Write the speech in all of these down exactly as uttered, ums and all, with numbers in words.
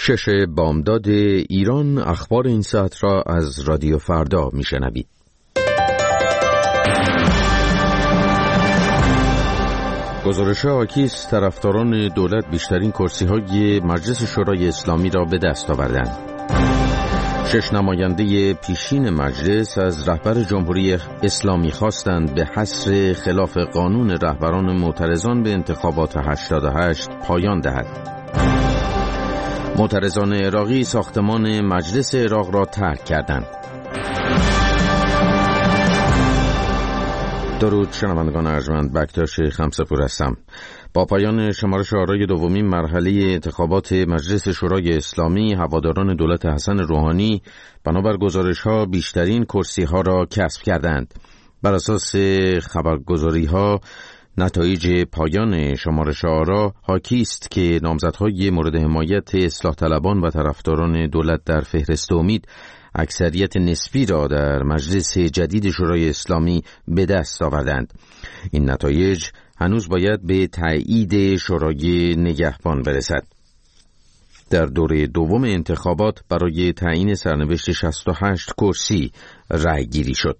شش بامداد ایران، اخبار این ساعت را از رادیو فردا میشنوید. گزارش حاکی از طرفداران دولت بیشترین کرسی‌های مجلس شورای اسلامی را به دست آوردند. شش نماینده پیشین مجلس از رهبر جمهوری اسلامی خواستند به حصر خلاف قانون رهبران معترضان به انتخابات هشتاد و هشت پایان دهد. معترضان عراقی ساختمان مجلس عراق را ترک کردند. درود شنوندگان ارجمند، بکتاش خمسه‌پور هستم. با پایان شمارش آرای دومین مرحله انتخابات مجلس شورای اسلامی، هواداران دولت حسن روحانی بنابر گزارش‌ها بیشترین کرسی‌ها را کسب کردند. بر اساس خبرگزاری‌ها، نتایج پایان شمارش آرا حاکی است که نامزدهای مورد حمایت اصلاح طلبان و طرفداران دولت در فهرست امید اکثریت نسبی را در مجلس جدید شورای اسلامی به دست آوردند. این نتایج هنوز باید به تایید شورای نگهبان برسد. در دوره دوم انتخابات برای تعیین سرنوشت شصت و هشت کرسی رأی گیری شد.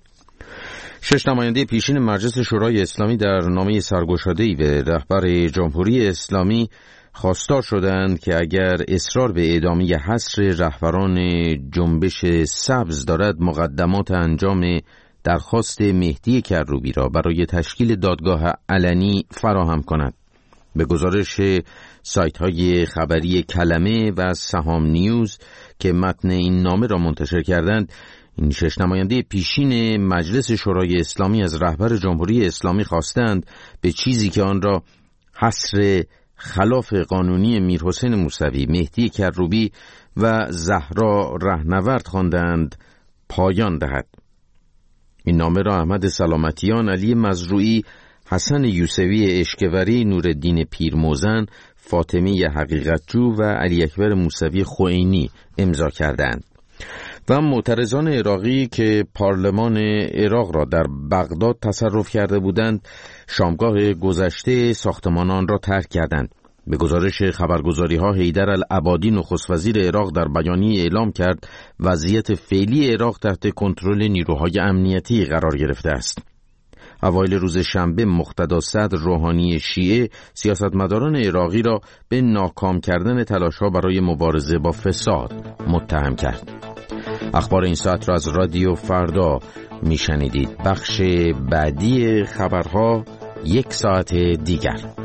شش نماینده پیشین مجلس شورای اسلامی در نامه سرگشاده‌ای به رهبر جمهوری اسلامی خواستار شدند که اگر اصرار به ادامه حصر رهبران جنبش سبز دارد، مقدمات انجام درخواست مهدی کروبی را برای تشکیل دادگاه علنی فراهم کند. به گزارش سایت‌های خبری کلمه و سهام نیوز که متن این نامه را منتشر کردند، این شش نماینده پیشین مجلس شورای اسلامی از رهبر جمهوری اسلامی خواستند به چیزی که آن را حصر خلاف قانونی میرحسین موسوی، مهدی کروبی و زهرا رهنورد خواندند پایان دهد. این نامه را احمد سلامتیان، علی مزروعی، حسن یوسفی اشکوری، نورالدین پیرموزن، فاطمه حقیقتجو و علی اکبر موسوی خوئینی امضا کردند. و معترضان عراقی که پارلمان عراق را در بغداد تصرف کرده بودند، شامگاه گذشته ساختمان آن را ترک کردند. به گزارش خبرگزاری‌ها، حیدر العبادی نخست وزیر عراق در بیانیه اعلام کرد وضعیت فعلی عراق تحت کنترل نیروهای امنیتی قرار گرفته است. اوایل روز شنبه مقتدا صدر روحانی شیعه سیاستمداران عراقی را به ناکام کردن تلاش‌ها برای مبارزه با فساد متهم کرد. اخبار این ساعت را از رادیو فردا میشنیدید. بخش بعدی خبرها یک ساعت دیگر.